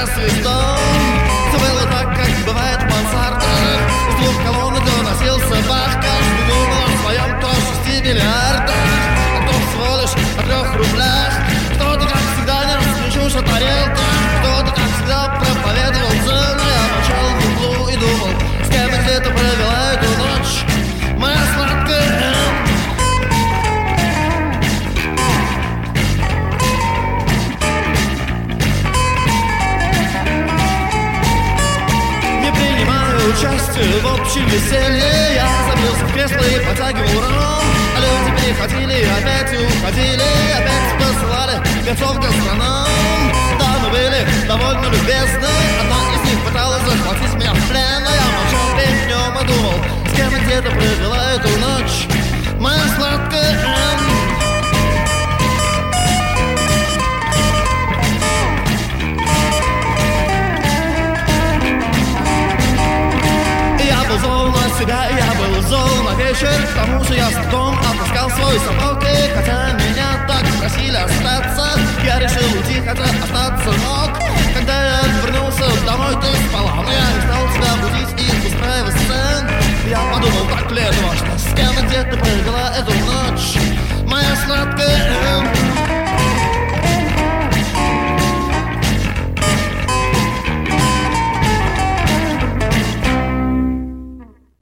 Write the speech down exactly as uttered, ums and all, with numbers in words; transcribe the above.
со свистом. Все было так, как бывает в мансардах. Из двух колонн доносился бах. Каждый думал о своем то шести миллиардах, а то всего лишь о трех рублях. Кто-то, как всегда, не расключусь о тарелках, кто-то, как всегда, проповедовал цены. Я молчал в углу и думал, с кем я где-то провела эту ночь, моя сладкая. Участие в общем веселье. Я забился в кресло и потягивал ром. А люди приходили и опять уходили, опять посылали гонцов гастроном. Да, мы были довольно любезны. Одна из них пыталась захватить меня в плен, а я молчал перед днем и думал, с кем я где-то провела эту ночь, моя сладкая Энн. Себя, я был зол на вечер, к тому же я с трудом отпускал свой сапог. И хотя меня так просили остаться, я решил уйти, хотя остаться мог. Когда я вернулся домой, ты спала, но я не стал тебя будить и устраивать сцен. Я подумал, так ли это важно, с кем я где-то провела эту ночь.